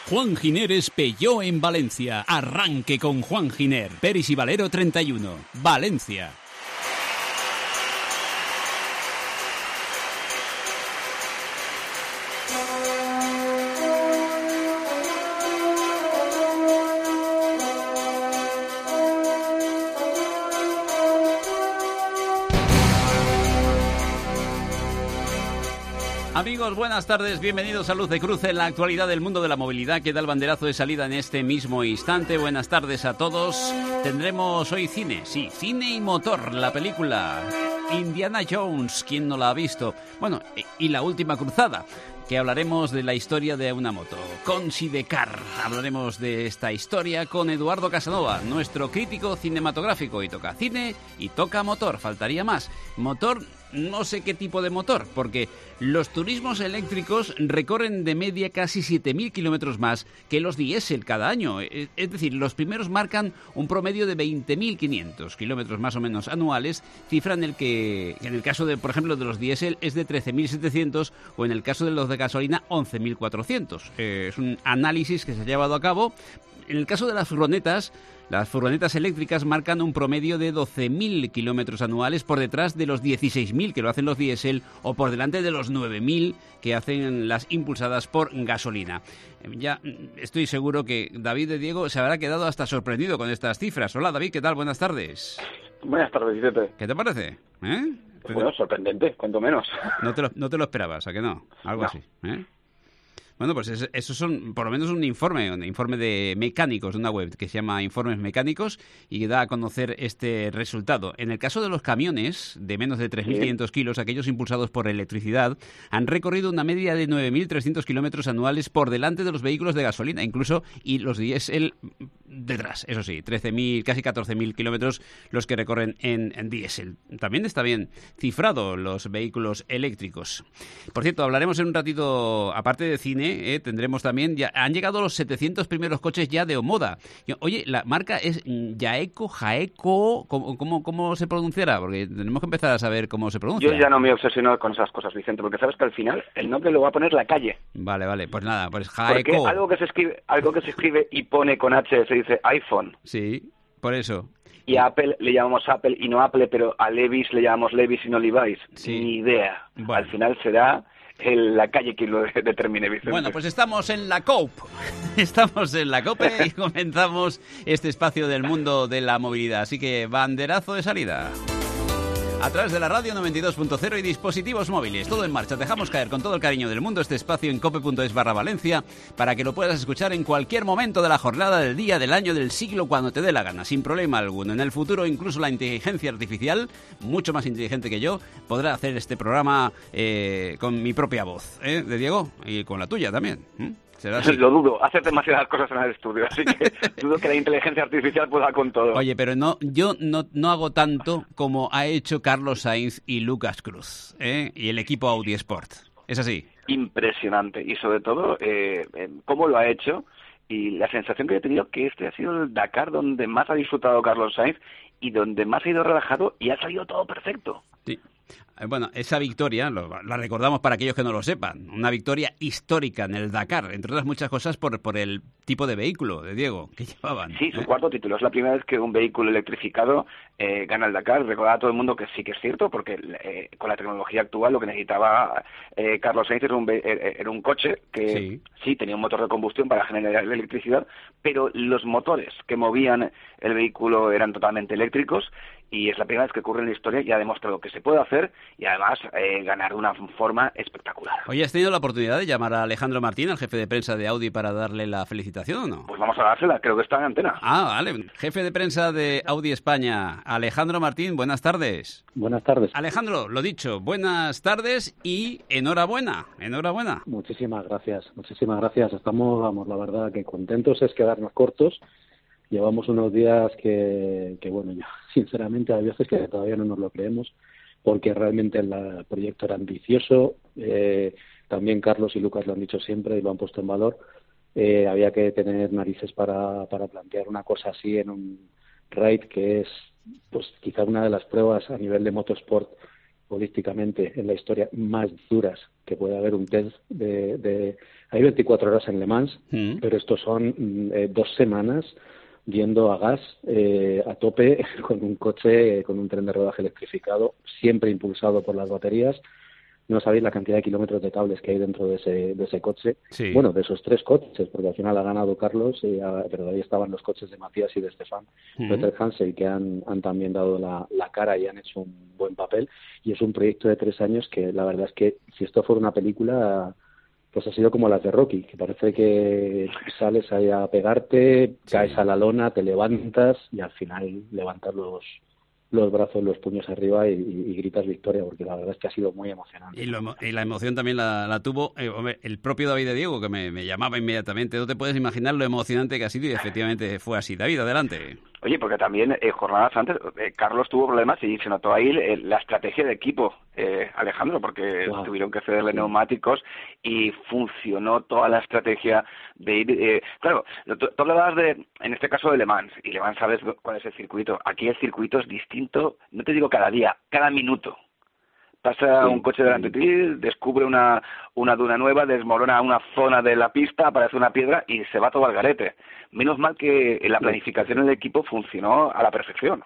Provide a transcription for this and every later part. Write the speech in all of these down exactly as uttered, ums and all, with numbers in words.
Juan Gineres Peugeot en Valencia. Arranque con Juan Giner. Peris y Valero treinta y uno. Valencia. Amigos, buenas tardes, bienvenidos a Luz de Cruce en la actualidad del mundo de la movilidad que da el banderazo de salida en este mismo instante. Buenas tardes a todos. Tendremos hoy cine, sí, cine y motor, la película Indiana Jones, ¿quién no la ha visto? Bueno, y La Última Cruzada, que hablaremos de la historia de una moto, con Sidecar. Hablaremos de esta historia con Eduardo Casanova, nuestro crítico cinematográfico, y toca cine y toca motor, faltaría más. Motor, no sé qué tipo de motor, porque los turismos eléctricos recorren de media casi siete mil kilómetros más que los diésel cada año. Es decir, los primeros marcan un promedio de veinte mil quinientos kilómetros más o menos anuales, cifra en el que, en el caso de, por ejemplo, de los diésel es de trece mil setecientos o en el caso de los de gasolina once mil cuatrocientos. Eh, es un análisis que se ha llevado a cabo. En el caso de las furgonetas, las furgonetas eléctricas marcan un promedio de doce mil kilómetros anuales por detrás de los dieciséis mil que lo hacen los diésel o por delante de los nueve mil que hacen las impulsadas por gasolina. Ya estoy seguro que David de Diego se habrá quedado hasta sorprendido con estas cifras. Hola David, ¿qué tal? Buenas tardes. Buenas tardes, Vicente. ¿Qué te parece? ¿Eh? Pues bueno, sorprendente, cuanto menos. No te lo, no te lo esperabas, ¿a que no? Algo no. así, ¿eh? Bueno, pues es, esos son por lo menos un informe, un informe de mecánicos de una web que se llama Informes Mecánicos y que da a conocer este resultado. En el caso de los camiones de menos de tres mil quinientos kilos, aquellos impulsados por electricidad, han recorrido una media de nueve mil trescientos kilómetros anuales por delante de los vehículos de gasolina, incluso, y los diésel detrás, eso sí, trece mil, casi catorce mil kilómetros los que recorren en, en diésel. También está bien cifrado los vehículos eléctricos. Por cierto, hablaremos en un ratito, aparte de cine, Eh, tendremos también, ya han llegado los setecientos primeros coches ya de Omoda. Oye, la marca es Jaeco, Jaeco, ¿cómo, cómo, cómo se pronunciará? Porque tenemos que empezar a saber cómo se pronuncia. Yo ya no me obsesiono con esas cosas, Vicente, porque sabes que al final el nombre lo va a poner la calle. Vale, vale, pues nada, pues Jaeco. Porque algo que se escribe, algo que se escribe y pone con H se dice iPhone. Sí, por eso. Y a Apple le llamamos Apple y no Apple, pero a Levi's le llamamos Levi's y no Levi's. Sí. Ni idea. Bueno. Al final será en la calle quien lo determine, Vicente. Bueno, pues estamos en la COPE. Estamos en la COPE y comenzamos este espacio del mundo de la movilidad. Así que banderazo de salida. A través de la radio noventa y dos punto cero y dispositivos móviles. Todo en marcha. Dejamos caer con todo el cariño del mundo este espacio en cope.es barra Valencia para que lo puedas escuchar en cualquier momento de la jornada, del día, del año, del siglo, cuando te dé la gana, sin problema alguno. En el futuro, incluso la inteligencia artificial, mucho más inteligente que yo, podrá hacer este programa eh, con mi propia voz, ¿eh? De Diego, y con la tuya también. ¿eh? Lo dudo, haces demasiadas cosas en el estudio, así que dudo que la inteligencia artificial pueda con todo. Oye, pero no, yo no, no hago tanto como ha hecho Carlos Sainz y Lucas Cruz, ¿eh? Y el equipo Audi Sport. ¿Es así? Impresionante, y sobre todo, eh, eh, cómo lo ha hecho, y la sensación que he tenido que este ha sido el Dakar donde más ha disfrutado Carlos Sainz y donde más ha ido relajado y ha salido todo perfecto. Sí. Bueno, esa victoria, lo, la recordamos para aquellos que no lo sepan, una victoria histórica en el Dakar, entre otras muchas cosas por, por el tipo de vehículo de Diego que llevaban. Sí, su ¿eh? cuarto título. Es la primera vez que un vehículo electrificado eh, gana el Dakar. Recordar a todo el mundo que sí que es cierto, porque eh, con la tecnología actual lo que necesitaba eh, Carlos Sainz era un, era un coche que sí. sí tenía un motor de combustión para generar electricidad, pero los motores que movían el vehículo eran totalmente eléctricos. Y es la primera vez que ocurre en la historia y ha demostrado que se puede hacer y además eh, ganar de una forma espectacular. Oye, ¿has tenido la oportunidad de llamar a Alejandro Martín, al jefe de prensa de Audi, para darle la felicitación o no? Pues vamos a dársela, creo que está en antena. Ah, vale. Jefe de prensa de Audi España, Alejandro Martín, buenas tardes. Buenas tardes. Alejandro, lo dicho, buenas tardes y enhorabuena, enhorabuena. Muchísimas gracias, muchísimas gracias. Estamos, vamos, la verdad que contentos es quedarnos cortos. Llevamos unos días que, que, bueno, yo sinceramente hay veces que todavía no nos lo creemos, porque realmente el, el proyecto era ambicioso. Eh, también Carlos y Lucas lo han dicho siempre y lo han puesto en valor. Eh, había que tener narices para, para plantear una cosa así en un raid que es, pues, quizá una de las pruebas a nivel de motorsport holísticamente en la historia más duras que puede haber un test de, de... Hay veinticuatro horas en Le Mans, mm. pero estos son eh, dos semanas yendo a gas, eh, a tope, con un coche, con un tren de rodaje electrificado, siempre impulsado por las baterías. No sabéis la cantidad de kilómetros de cables que hay dentro de ese, de ese coche. Sí. Bueno, de esos tres coches, porque al final ha ganado Carlos, eh, pero ahí estaban los coches de Matías y de Stefan uh-huh. Peter Hansel, que han, han también dado la, la cara y han hecho un buen papel. Y es un proyecto de tres años que la verdad es que si esto fuera una película, pues ha sido como las de Rocky, que parece que sales ahí a pegarte, sí. caes a la lona, te levantas y al final levantas los... los brazos, los puños arriba y, y, y gritas victoria, porque la verdad es que ha sido muy emocionante. Y, lo, y la emoción también la, la tuvo eh, hombre, el propio David de Diego, que me, me llamaba inmediatamente. No te puedes imaginar lo emocionante que ha sido y efectivamente fue así. David, adelante. Oye, porque también eh, jornadas antes, eh, Carlos tuvo problemas y se notó ahí eh, la estrategia de equipo, eh, Alejandro, porque wow. tuvieron que cederle sí. neumáticos y funcionó toda la estrategia de ir... Eh, claro, tú, tú hablabas de, en este caso de Le Mans, y Le Mans sabes cuál es el circuito. Aquí el circuito es distinto, no te digo cada día, cada minuto. Pasa sí, un coche delante de ti, descubre una, una duna nueva, desmorona una zona de la pista, aparece una piedra y se va todo al garete. Menos mal que la planificación del equipo funcionó a la perfección.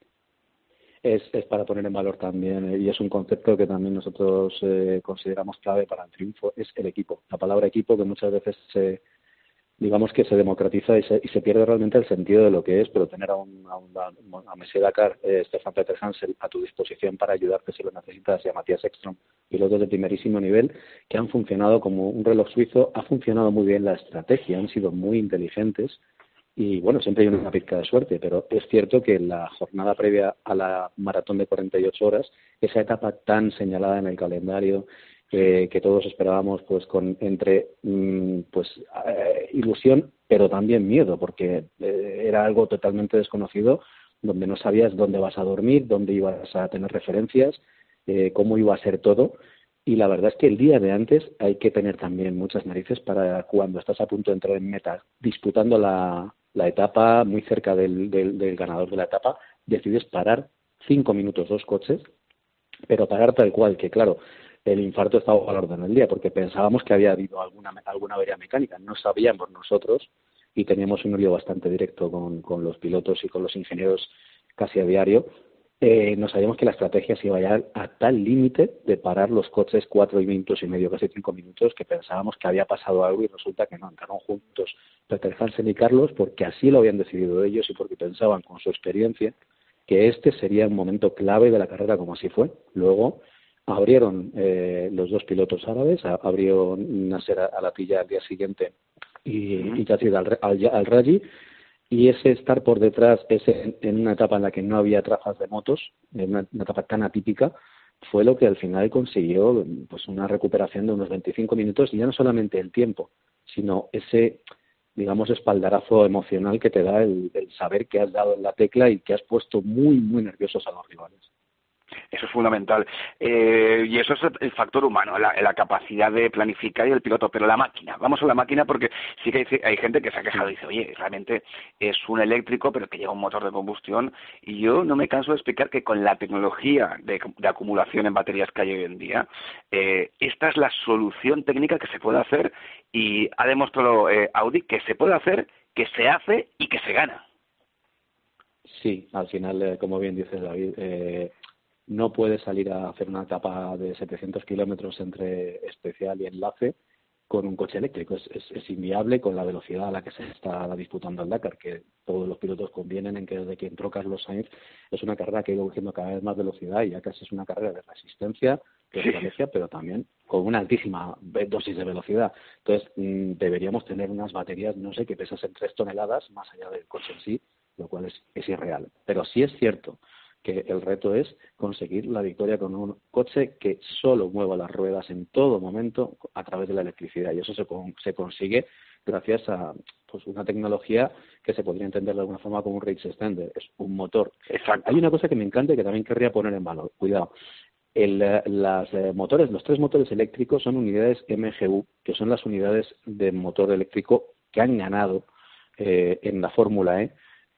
Es, es para poner en valor también, eh, y es un concepto que también nosotros eh, consideramos clave para el triunfo, es el equipo. La palabra equipo, que muchas veces se... digamos que se democratiza y se, y se pierde realmente el sentido de lo que es, pero tener a un a, un, a Messier Dakar, eh, Stefan Peter Hansel a tu disposición para ayudarte si lo necesitas, y a Matías Ekström, pilotos de primerísimo nivel que han funcionado como un reloj suizo. Ha funcionado muy bien la estrategia, han sido muy inteligentes y bueno, siempre hay una pizca de suerte, pero es cierto que la jornada previa a la maratón de cuarenta y ocho horas, esa etapa tan señalada en el calendario, Que, que todos esperábamos pues con entre mmm, pues eh, ilusión pero también miedo, porque eh, era algo totalmente desconocido, donde no sabías dónde vas a dormir, dónde ibas a tener referencias, eh, cómo iba a ser todo. Y la verdad es que el día de antes hay que tener también muchas narices para cuando estás a punto de entrar en meta, disputando la, la etapa muy cerca del, del, del ganador de la etapa, decides parar cinco minutos dos coches, pero parar tal cual, que claro, el infarto estaba al orden del día, porque pensábamos que había habido alguna alguna avería mecánica. No sabíamos nosotros, y teníamos un lío bastante directo con, con los pilotos y con los ingenieros casi a diario. Eh, no sabíamos que la estrategia se iba a llegar a tal límite de parar los coches cuatro minutos y medio, casi cinco minutos, que pensábamos que había pasado algo y resulta que no. Entraron juntos Peter Hansel y Carlos porque así lo habían decidido ellos y porque pensaban con su experiencia que este sería un momento clave de la carrera, como así fue. Luego abrieron eh, los dos pilotos árabes, abrió Nasser Al-Attiyah al día siguiente y, uh-huh. y Yazid Al-Raji, y ese estar por detrás, ese en una etapa en la que no había trazas de motos, en una, una etapa tan atípica, fue lo que al final consiguió pues una recuperación de unos veinticinco minutos, y ya no solamente el tiempo, sino ese, digamos, espaldarazo emocional que te da el, el saber que has dado en la tecla y que has puesto muy, muy nerviosos a los rivales. Eso es fundamental. Eh, y eso es el factor humano, la, la capacidad de planificar y el piloto. Pero la máquina, vamos a la máquina, porque sí que hay, hay gente que se ha quejado y dice, oye, realmente es un eléctrico, pero que lleva un motor de combustión. Y yo no me canso de explicar que con la tecnología de, de acumulación en baterías que hay hoy en día, eh, esta es la solución técnica que se puede hacer, y ha demostrado eh, Audi que se puede hacer, que se hace y que se gana. Sí, al final, eh, como bien dice David, eh, no puedes salir a hacer una etapa de setecientos kilómetros entre especial y enlace con un coche eléctrico. Es, es, es inviable con la velocidad a la que se está disputando el Dakar, que todos los pilotos convienen en que desde que entró Carlos Sainz es una carrera que ha ido cogiendo cada vez más velocidad, y ya casi es una carrera de resistencia, de estrategia, pero también con una altísima dosis de velocidad. Entonces, mmm, deberíamos tener unas baterías, no sé, que pesasen tres toneladas más allá del coche en sí, lo cual es, es irreal. Pero sí es cierto que el reto es conseguir la victoria con un coche que solo mueva las ruedas en todo momento a través de la electricidad, y eso se, con, se consigue gracias a pues una tecnología que se podría entender de alguna forma como un range extender. Es un motor. Exacto. Hay una cosa que me encanta y que también querría poner en valor. Cuidado. El, las eh, motores, los tres motores eléctricos son unidades M G U, que son las unidades de motor eléctrico que han ganado eh, en la Fórmula E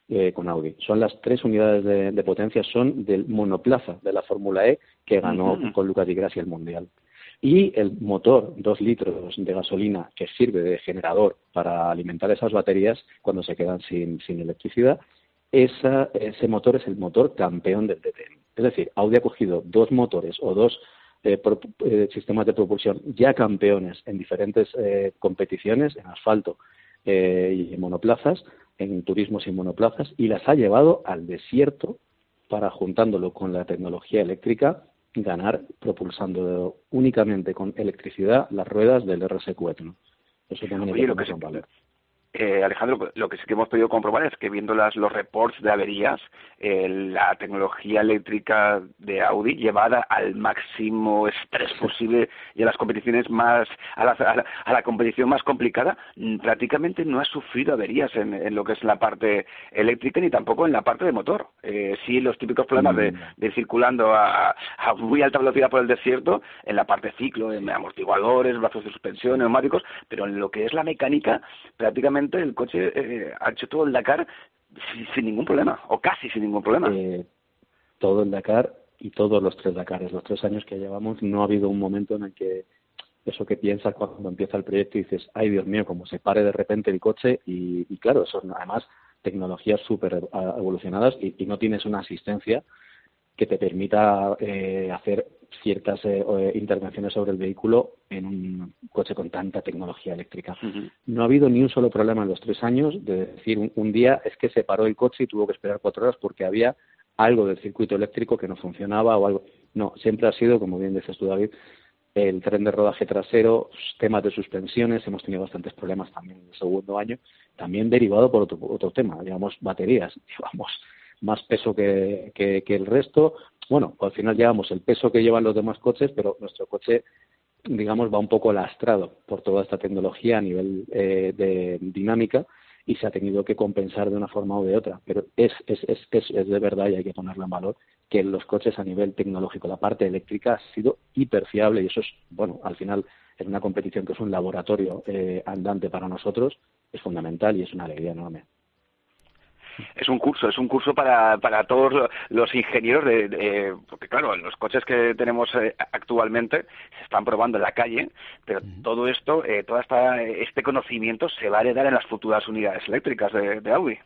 eh, con Audi. Son las tres unidades de, de potencia, son del monoplaza de la Fórmula E que ganó uh-huh. con Lucas Di Grassi el Mundial. Y el motor, dos litros de gasolina, que sirve de generador para alimentar esas baterías cuando se quedan sin, sin electricidad, esa, ese motor es el motor campeón del D T M. Es decir, Audi ha cogido dos motores o dos eh, pro, eh, sistemas de propulsión ya campeones en diferentes eh, competiciones, en asfalto eh, y en monoplazas, en turismos y monoplazas, y las ha llevado al desierto para, juntándolo con la tecnología eléctrica, ganar propulsando únicamente con electricidad las ruedas del R S Q E-tron. Eso también Oye, lo que un valor. Eh, Alejandro, lo que sí que hemos podido comprobar es que viendo las, los reports de averías, eh, la tecnología eléctrica de Audi llevada al máximo estrés posible y a las competiciones más, a la, a la, a la competición más complicada, prácticamente no ha sufrido averías en, en lo que es la parte eléctrica ni tampoco en la parte de motor. Eh, sí, los típicos problemas mm. de, de ir circulando a, a muy alta velocidad por el desierto, en la parte ciclo, en amortiguadores, brazos de suspensión, neumáticos, pero en lo que es la mecánica, prácticamente el coche eh, ha hecho todo el Dakar sin, sin ningún problema, o casi sin ningún problema. Eh, todo el Dakar y todos los tres Dakares, los tres años que llevamos, no ha habido un momento en el que eso que piensas cuando empieza el proyecto y dices, ay Dios mío, como se pare de repente el coche, y, y claro, son además tecnologías súper evolucionadas y, y no tienes una asistencia que te permita eh, hacer ciertas eh, intervenciones sobre el vehículo en un coche con tanta tecnología eléctrica. Uh-huh. No ha habido ni un solo problema en los tres años de decir un, un día es que se paró el coche y tuvo que esperar cuatro horas porque había algo del circuito eléctrico que no funcionaba o algo. No, siempre ha sido, como bien dices tú, David, el tren de rodaje trasero, temas de suspensiones, hemos tenido bastantes problemas también en el segundo año, también derivado por otro, otro tema, llevamos baterías, llevamos más peso que, que, que el resto. Bueno, al final llevamos el peso que llevan los demás coches, pero nuestro coche, digamos, va un poco lastrado por toda esta tecnología a nivel eh, de dinámica y se ha tenido que compensar de una forma u de otra. Pero es, es, es, es, es de verdad, y hay que ponerlo en valor, que los coches a nivel tecnológico, la parte eléctrica ha sido hiper fiable, y eso es, bueno, al final en una competición que es un laboratorio eh, andante para nosotros, es fundamental y es una alegría enorme. Es un curso, es un curso para, para todos los ingenieros, de, de, porque claro, los coches que tenemos eh, actualmente se están probando en la calle, pero uh-huh. todo esto, eh, todo esta, este conocimiento se va a heredar en las futuras unidades eléctricas de, de Audi.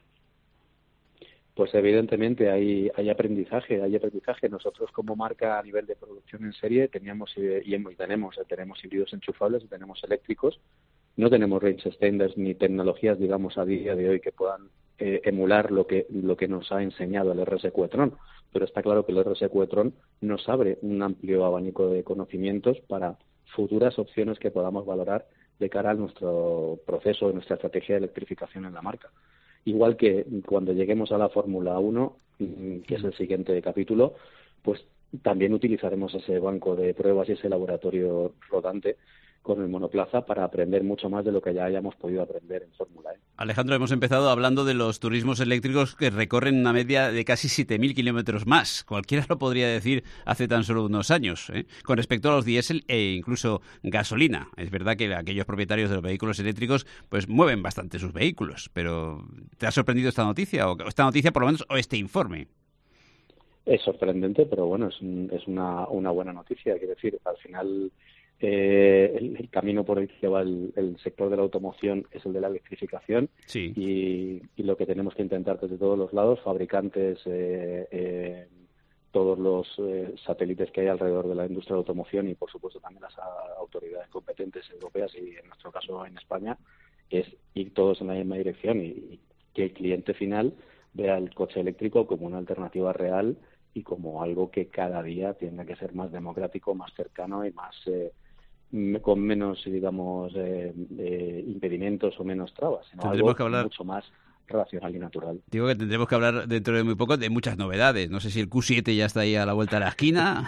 Pues evidentemente hay, hay aprendizaje, hay aprendizaje. Nosotros como marca a nivel de producción en serie teníamos y tenemos, tenemos híbridos enchufables y tenemos eléctricos. No tenemos range extenders ni tecnologías, digamos, a día de hoy que puedan eh, emular lo que lo que nos ha enseñado el R S Q e-tron, pero está claro que el R S Q e-tron nos abre un amplio abanico de conocimientos para futuras opciones que podamos valorar de cara a nuestro proceso, de nuestra estrategia de electrificación en la marca. Igual que cuando lleguemos a la Fórmula uno, que es el siguiente capítulo, pues también utilizaremos ese banco de pruebas y ese laboratorio rodante con el monoplaza para aprender mucho más de lo que ya hayamos podido aprender en Fórmula E. Alejandro, hemos empezado hablando de los turismos eléctricos que recorren una media de casi siete mil kilómetros más. Cualquiera lo podría decir hace tan solo unos años, ¿eh? Con respecto a los diésel e incluso gasolina. Es verdad que aquellos propietarios de los vehículos eléctricos pues mueven bastante sus vehículos, pero ¿te ha sorprendido esta noticia? O esta noticia, por lo menos, o este informe. Es sorprendente, pero bueno, es, un, es una, una buena noticia. Quiero decir, al final eh, el, el camino por el que va el, el sector de la automoción es el de la electrificación. Sí. y, y lo que tenemos que intentar desde todos los lados, fabricantes, eh, eh, todos los eh, satélites que hay alrededor de la industria de la automoción y, por supuesto, también las autoridades competentes europeas y, en nuestro caso, en España, es ir todos en la misma dirección y, y que el cliente final vea el coche eléctrico como una alternativa real y como algo que cada día tenga que ser más democrático, más cercano y más eh, con menos, digamos, eh, eh, impedimentos o menos trabas, sino algo que hablar... mucho más racional y natural. Digo que tendremos que hablar dentro de muy poco de muchas novedades. No sé si el Q siete ya está ahí a la vuelta de la esquina.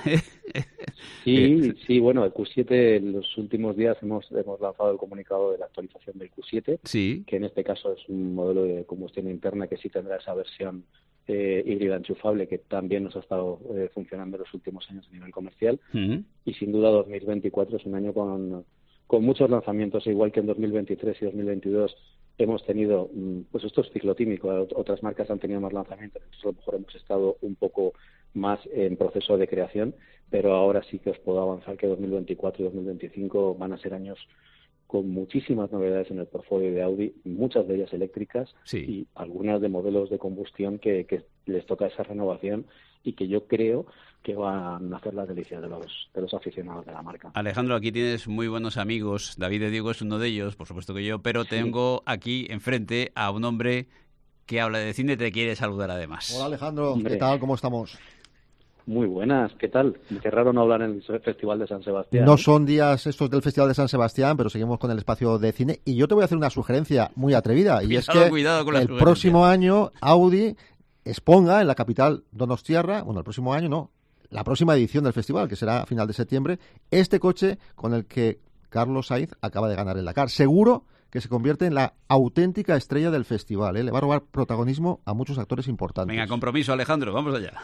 Sí, sí, bueno, el Q siete en los últimos días hemos, hemos lanzado el comunicado de la actualización del Q siete, sí. que en este caso es un modelo de combustión interna que sí tendrá esa versión eh, híbrida enchufable que también nos ha estado eh, funcionando en los últimos años a nivel comercial. Uh-huh. Y sin duda dos mil veinticuatro es un año con con muchos lanzamientos, igual que en dos mil veintitrés y dos mil veintidós hemos tenido, pues esto es ciclotímico, otras marcas han tenido más lanzamientos, nosotros a lo mejor hemos estado un poco más en proceso de creación, pero ahora sí que os puedo avanzar que dos mil veinticuatro y dos mil veinticinco van a ser años con muchísimas novedades en el portfolio de Audi, muchas de ellas eléctricas, sí, y algunas de modelos de combustión que, que les toca esa renovación y que yo creo que van a hacer las delicias de los de los aficionados de la marca. Alejandro, aquí tienes muy buenos amigos. David de Diego es uno de ellos, por supuesto que yo, pero Sí. tengo aquí enfrente a un hombre que habla de cine y te quiere saludar además. Hola Alejandro, Hombre. ¿qué tal? ¿Cómo estamos? Muy buenas, ¿qué tal? Qué raro no hablar en el Festival de San Sebastián. No son días estos del Festival de San Sebastián, pero seguimos con el espacio de cine. Y yo te voy a hacer una sugerencia muy atrevida. Y Cuidado, es que cuidado con las el sugerencias. próximo año Audi exponga en la capital donostiarra, bueno, el próximo año no, la próxima edición del festival, que será a final de septiembre, este coche con el que Carlos Sainz acaba de ganar el Dakar. Seguro que se convierte en la auténtica estrella del festival, ¿eh? Le va a robar protagonismo a muchos actores importantes. Venga, compromiso, Alejandro, vamos allá.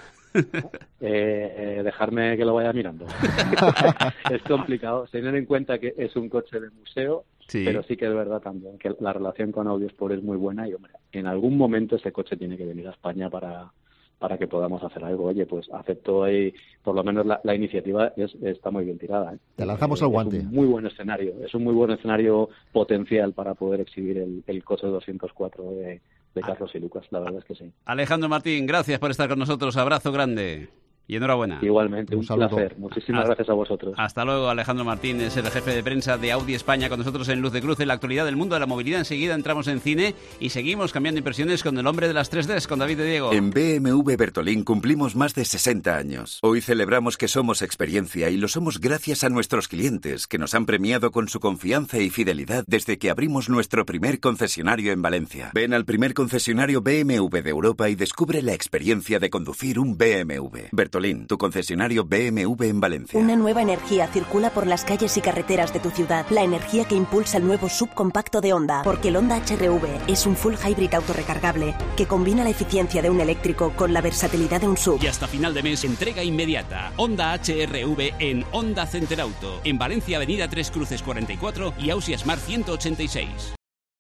Eh, eh, dejarme que lo vaya mirando. Es complicado, tener en cuenta que es un coche de museo, Sí. pero sí que es verdad también que la relación con Audi Sport es muy buena y, hombre, en algún momento ese coche tiene que venir a España para para que podamos hacer algo. Oye, pues acepto ahí, por lo menos la, la iniciativa es, está muy bien tirada, ¿eh? Te lanzamos el guante. Es un muy buen escenario, es un muy buen escenario potencial para poder exhibir el, el coche doscientos cuatro de, de Carlos y Lucas, la verdad es que sí. Alejandro Martín, gracias por estar con nosotros. Abrazo grande y enhorabuena. Igualmente, un, Un saludo. placer. Muchísimas Hasta- gracias a vosotros. Hasta luego, Alejandro Martín es el jefe de prensa de Audi España con nosotros en Luz de Cruz, en la actualidad del mundo de la movilidad. Enseguida entramos en cine y seguimos cambiando impresiones con el hombre de las tres Ds, con David de Diego. En B M W Bertolín cumplimos más de sesenta años. Hoy celebramos que somos experiencia y lo somos gracias a nuestros clientes, que nos han premiado con su confianza y fidelidad desde que abrimos nuestro primer concesionario en Valencia. Ven al primer concesionario B M W de Europa y descubre la experiencia de conducir un B M W. Bertolín, tu concesionario B M W en Valencia. Una nueva energía circula por las calles y carreteras de tu ciudad. La energía que impulsa el nuevo subcompacto de Honda. Porque el Honda H R V es un full hybrid autorrecargable que combina la eficiencia de un eléctrico con la versatilidad de un sub. Y hasta final de mes, entrega inmediata. Honda H R V en Honda Center Auto. En Valencia, Avenida Tres Cruces cuarenta y cuatro y Ausia Smart ciento ochenta y seis.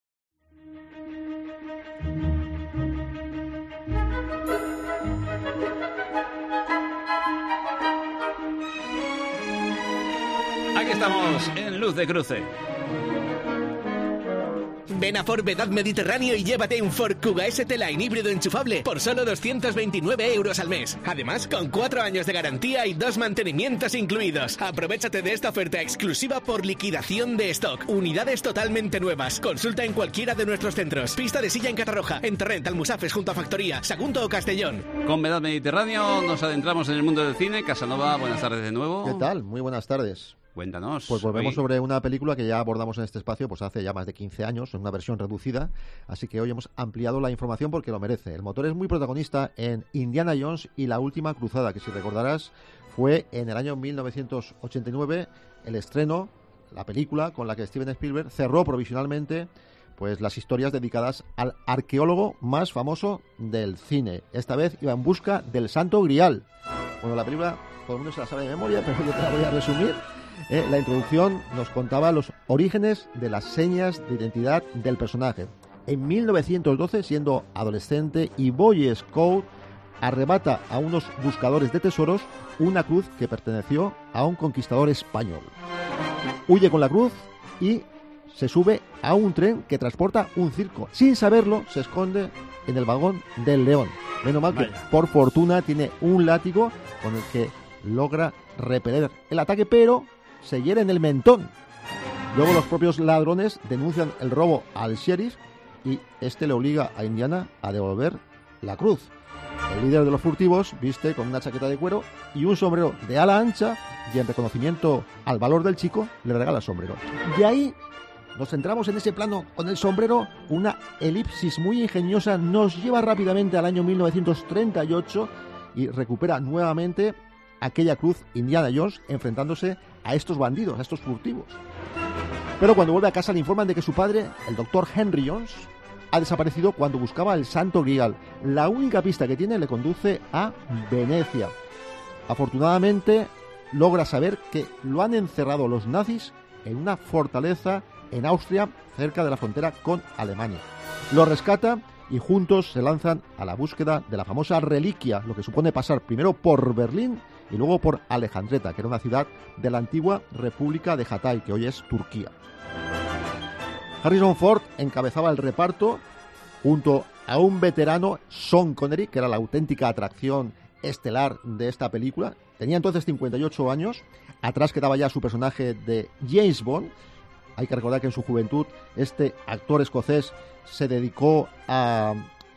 Aquí estamos en Luz de Cruce. Ven a Ford Vedad Mediterráneo y llévate un Ford Kuga S T Line híbrido enchufable por solo doscientos veintinueve euros al mes. Además, con cuatro años de garantía y dos mantenimientos incluidos. Aprovechate de esta oferta exclusiva por liquidación de stock. Unidades totalmente nuevas. Consulta en cualquiera de nuestros centros. Pista de silla en Catarroja, en Torrent, Almusafes junto a Factoría, Sagunto o Castellón. Con Vedad Mediterráneo nos adentramos en el mundo del cine. Casanova, buenas tardes de nuevo. ¿Qué tal? Muy buenas tardes. Cuéntanos. Pues volvemos Hoy- sobre una película que ya abordamos en este espacio pues hace ya más de quince años, en una versión reducida, así que hoy hemos ampliado la información porque lo merece. El motor es muy protagonista en Indiana Jones y la última cruzada, que si recordarás fue en el año mil novecientos ochenta y nueve el estreno, la película con la que Steven Spielberg cerró provisionalmente pues las historias dedicadas al arqueólogo más famoso del cine. Esta vez iba en busca del Santo Grial. Bueno, la película todo el mundo se la sabe de memoria, pero yo te la voy a resumir. Eh, la introducción nos contaba los orígenes de las señas de identidad del personaje. En mil novecientos doce, siendo adolescente y Boy Scout, arrebata a unos buscadores de tesoros una cruz que perteneció a un conquistador español. Huye con la cruz y se sube a un tren que transporta un circo. Sin saberlo, se esconde en el vagón del león. Menos mal que, Vaya. por fortuna, tiene un látigo con el que logra repeler el ataque, pero se hiere en el mentón. Luego los propios ladrones denuncian el robo al sheriff y este le obliga a Indiana a devolver la cruz. El líder de los furtivos viste con una chaqueta de cuero y un sombrero de ala ancha y en reconocimiento al valor del chico le regala el sombrero. Y ahí nos centramos en ese plano con el sombrero. Una elipsis muy ingeniosa nos lleva rápidamente al año mil novecientos treinta y ocho y recupera nuevamente aquella cruz Indiana Jones enfrentándose a estos bandidos, a estos furtivos. Pero cuando vuelve a casa le informan de que su padre, el doctor Henry Jones, ha desaparecido cuando buscaba el Santo Grial. La única pista que tiene le conduce a Venecia. Afortunadamente logra saber que lo han encerrado los nazis en una fortaleza en Austria, cerca de la frontera con Alemania. Lo rescata y juntos se lanzan a la búsqueda de la famosa reliquia, lo que supone pasar primero por Berlín y luego por Alejandreta, que era una ciudad de la antigua República de Hatay, que hoy es Turquía. Harrison Ford encabezaba el reparto junto a un veterano, Sean Connery, que era la auténtica atracción estelar de esta película. Tenía entonces cincuenta y ocho años, atrás quedaba ya su personaje de James Bond. Hay que recordar que en su juventud este actor escocés se dedicó a,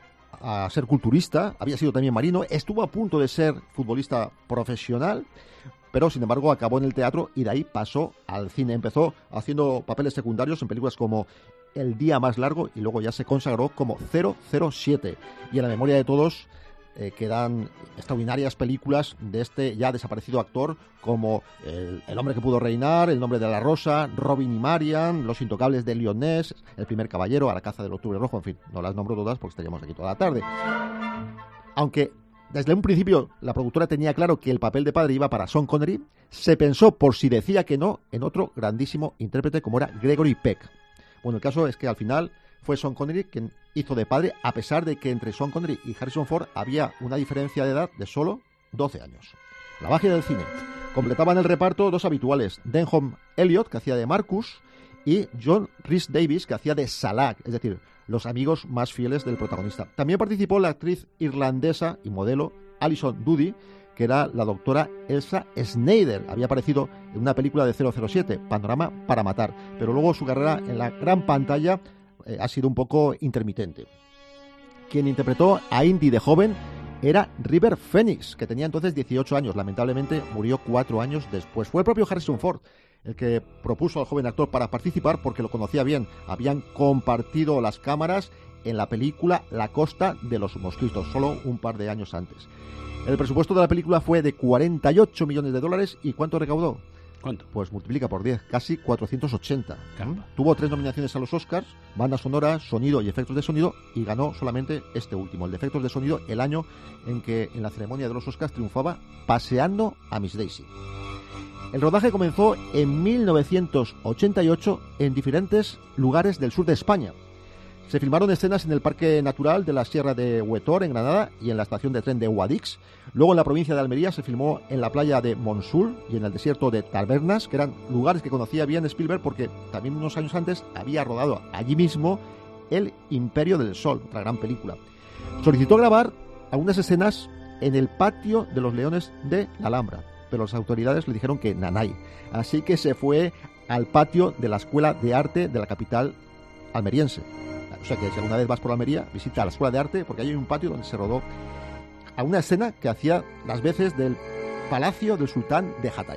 a ser culturista, había sido también marino, estuvo a punto de ser futbolista profesional, pero sin embargo acabó en el teatro y de ahí pasó al cine. Empezó haciendo papeles secundarios en películas como El día más largo y luego ya se consagró como cero cero siete. Y en la memoria de todos eh, quedan extraordinarias películas de este ya desaparecido actor como el, el hombre que pudo reinar, El nombre de la rosa, Robin y Marian, Los intocables de Leon Ness, El primer caballero, A la caza del octubre rojo, en fin, no las nombro todas porque estaríamos aquí toda la tarde. Aunque desde un principio la productora tenía claro que el papel de padre iba para Sean Connery, se pensó, por si decía que no, en otro grandísimo intérprete como era Gregory Peck. Bueno, el caso es que al final fue Sean Connery quien hizo de padre, a pesar de que entre Sean Connery y Harrison Ford había una diferencia de edad de solo doce años. La magia del cine. Completaban el reparto dos habituales, Denholm Elliott, que hacía de Marcus, y John Rhys Davies, que hacía de Salah, es decir, los amigos más fieles del protagonista. También participó la actriz irlandesa y modelo Alison Doody, que era la doctora Elsa Schneider. Había aparecido en una película de cero cero siete, Panorama para matar, pero luego su carrera en la gran pantalla eh, ha sido un poco intermitente. Quien interpretó a Indy de joven era River Phoenix, que tenía entonces dieciocho años. Lamentablemente murió cuatro años después. Fue el propio Harrison Ford el que propuso al joven actor para participar porque lo conocía bien. Habían compartido las cámaras en la película La costa de los mosquitos, solo un par de años antes. El presupuesto de la película fue de cuarenta y ocho millones de dólares. ¿Y cuánto recaudó? ¿Cuánto? Pues multiplica por diez, casi cuatrocientos ochenta. Caramba. Tuvo tres nominaciones a los Oscars, banda sonora, sonido y efectos de sonido, y ganó solamente este último, el de efectos de sonido, el año en que en la ceremonia de los Oscars triunfaba Paseando a Miss Daisy. El rodaje comenzó en mil novecientos ochenta y ocho en diferentes lugares del sur de España. Se filmaron escenas en el Parque Natural de la Sierra de Huetor, en Granada, y en la estación de tren de Guadix. Luego en la provincia de Almería se filmó en la playa de Monsul y en el desierto de Tabernas, que eran lugares que conocía bien Spielberg porque también unos años antes había rodado allí mismo El Imperio del Sol, otra gran película. Solicitó grabar algunas escenas en el patio de los Leones de la Alhambra, pero las autoridades le dijeron que nanay. Así que se fue al patio de la Escuela de Arte de la capital almeriense. O sea que si alguna vez vas por Almería, visita la Escuela de Arte, porque ahí hay un patio donde se rodó a una escena que hacía las veces del Palacio del Sultán de Hatay.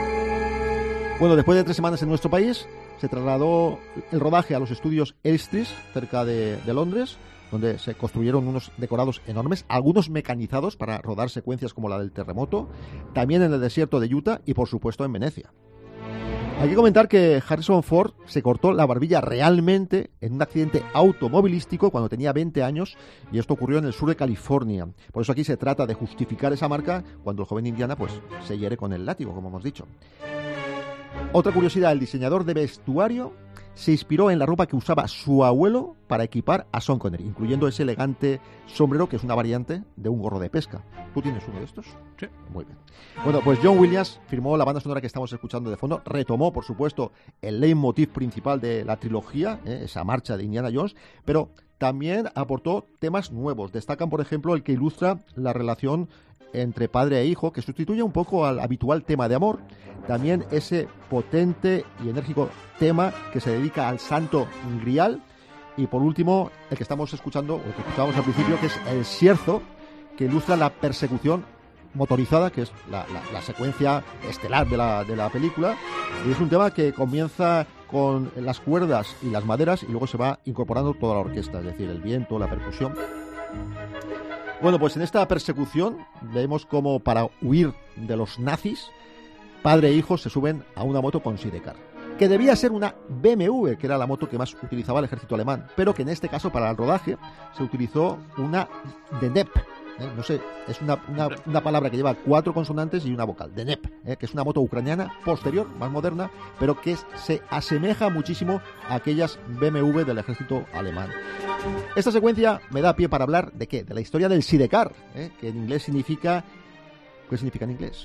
Bueno, después de tres semanas en nuestro país, se trasladó el rodaje a los estudios Elstree, cerca de, de Londres, donde se construyeron unos decorados enormes, algunos mecanizados para rodar secuencias como la del terremoto, también en el desierto de Utah y, por supuesto, en Venecia. Hay que comentar que Harrison Ford se cortó la barbilla realmente en un accidente automovilístico cuando tenía veinte años, y esto ocurrió en el sur de California. Por eso aquí se trata de justificar esa marca cuando el joven Indiana pues se hiere con el látigo, como hemos dicho. Otra curiosidad, el diseñador de vestuario se inspiró en la ropa que usaba su abuelo para equipar a Sean Connery, incluyendo ese elegante sombrero que es una variante de un gorro de pesca. ¿Tú tienes uno de estos? Sí. Muy bien. Bueno, pues John Williams firmó la banda sonora que estamos escuchando de fondo, retomó, por supuesto, el leitmotiv principal de la trilogía, ¿eh? esa marcha de Indiana Jones, pero también aportó temas nuevos. Destacan, por ejemplo, el que ilustra la relación entre padre e hijo, que sustituye un poco al habitual tema de amor. También ese potente y enérgico tema que se dedica al Santo Grial. Y por último, el que estamos escuchando, o el que escuchábamos al principio, que es el Scherzo, que ilustra la persecución motorizada, que es la, la, la secuencia estelar de la, de la película. Y es un tema que comienza con las cuerdas y las maderas y luego se va incorporando toda la orquesta, es decir, el viento, la percusión. Bueno, pues en esta persecución vemos como para huir de los nazis, padre e hijo se suben a una moto con sidecar, que debía ser una B M W, que era la moto que más utilizaba el ejército alemán, pero que en este caso para el rodaje se utilizó una D N E P, ¿eh? No sé, es una, una, una palabra que lleva cuatro consonantes y una vocal, Denep, ¿eh? que es una moto ucraniana posterior, más moderna, pero que es, se asemeja muchísimo a aquellas B M W del ejército alemán. Esta secuencia me da pie para hablar de qué, de la historia del sidecar, ¿eh? que en inglés significa, ¿qué significa en inglés?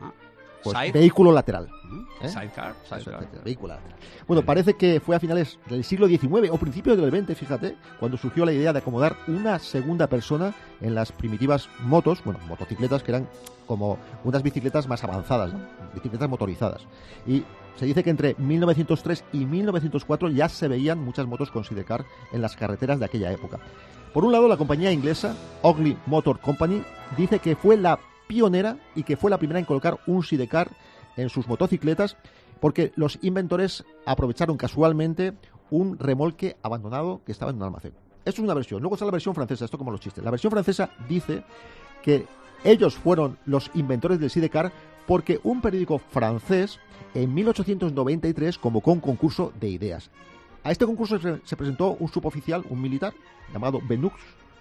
Pues Side. Vehículo lateral. ¿eh? Sidecar, sidecar. Eso, vehículo lateral. Bueno, parece que fue a finales del siglo diecinueve o principios del veinte, fíjate, cuando surgió la idea de acomodar una segunda persona en las primitivas motos, bueno, motocicletas que eran como unas bicicletas más avanzadas, ¿no? Bicicletas motorizadas. Y se dice que entre mil novecientos tres y mil novecientos cuatro ya se veían muchas motos con sidecar en las carreteras de aquella época. Por un lado, la compañía inglesa Oakley Motor Company dice que fue la pionera y que fue la primera en colocar un sidecar en sus motocicletas porque los inventores aprovecharon casualmente un remolque abandonado que estaba en un almacén. Esto es una versión. Luego está la versión francesa, esto como los chistes. La versión francesa dice que ellos fueron los inventores del sidecar porque un periódico francés en mil ochocientos noventa y tres convocó un concurso de ideas. A este concurso se presentó un suboficial, un militar, llamado Benux,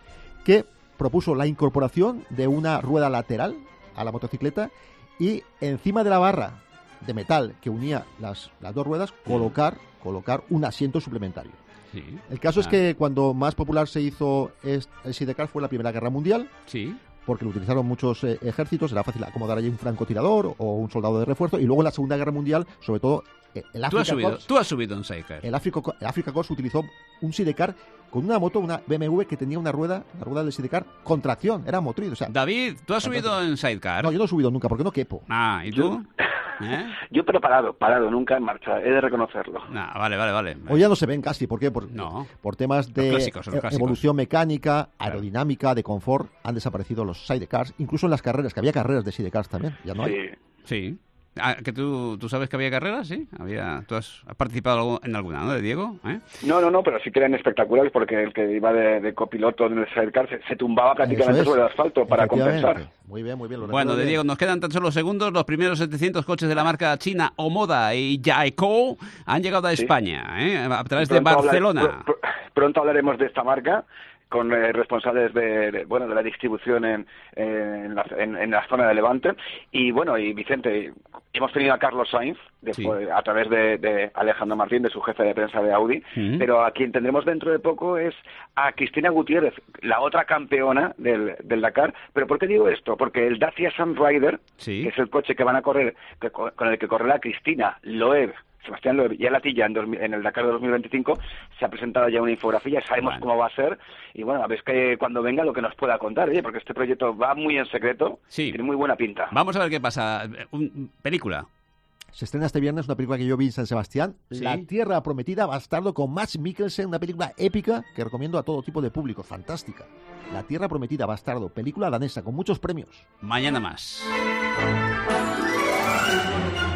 que propuso la incorporación de una rueda lateral a la motocicleta y encima de la barra de metal que unía las, las dos ruedas colocar, colocar un asiento suplementario. Sí. El caso ah. es que cuando más popular se hizo el sidecar fue la Primera Guerra Mundial, sí. porque lo utilizaron muchos eh, ejércitos, era fácil acomodar allí un francotirador o un soldado de refuerzo, y luego en la Segunda Guerra Mundial, sobre todo eh, el Africa Africa Corps, tú has subido un sidecar. el Africa, el Africa Corps utilizó un sidecar con una moto, una B M W que tenía una rueda, la rueda del sidecar con tracción, era motriz, o sea, David, ¿tú has subido en sidecar? no, yo no he subido nunca porque no quepo. Ah, ¿y tú? ¿Eh? Yo pero parado, parado, nunca en marcha, he de reconocerlo. Nah, vale, vale, vale. Hoy ya no se ven casi, ¿por qué? Por, No. por temas de Los clásicos, los e- clásicos. evolución mecánica, aerodinámica, de confort, han desaparecido los sidecars, incluso en las carreras, que había carreras de sidecars también, ya no hay. Sí. Sí. Ah, que tú, tú sabes que había carreras, ¿sí? Había, tú has, has participado en alguna, ¿no? De Diego, ¿eh? No, no, no, pero sí que eran espectaculares porque el que iba de, de copiloto en el sidecar se, se tumbaba prácticamente Eso es. sobre el asfalto para Efectivamente. compensar. Muy bien, muy bien. Lo Bueno, recuerdo de bien. Diego, nos quedan tan solo segundos. Los primeros setecientos coches de la marca china Omoda y Jayco han llegado a Sí. España, ¿eh? A través de Pronto hablar- Barcelona. pr- pr- pronto hablaremos de esta marca con eh, responsables de, de, bueno de la distribución en, en, la, en, en la zona de Levante. Y bueno, y Vicente, hemos tenido a Carlos Sainz después, Sí. a través de, de Alejandro Martín, de su jefe de prensa de Audi, Ujú. pero a quien tendremos dentro de poco es a Cristina Gutiérrez, la otra campeona del, del Dakar. ¿Pero por qué digo esto? Porque el Dacia Sunrider, Sí. que es el coche que van a correr, que, con el que correrá Cristina Loeb, Sebastián Loeb y Alatilla en, dos mil, en el Dakar de dos mil veinticinco, se ha presentado ya una infografía, sabemos Bueno. cómo va a ser, y bueno, a ver que cuando venga lo que nos pueda contar, oye, porque este proyecto va muy en secreto, Sí. tiene muy buena pinta. Vamos a ver qué pasa. Un- película. Se estrena este viernes una película que yo vi en San Sebastián, Sí. La Tierra Prometida, Bastardo, con Mads Mikkelsen, una película épica que recomiendo a todo tipo de público, fantástica. La Tierra Prometida, Bastardo, película danesa con muchos premios. Mañana más.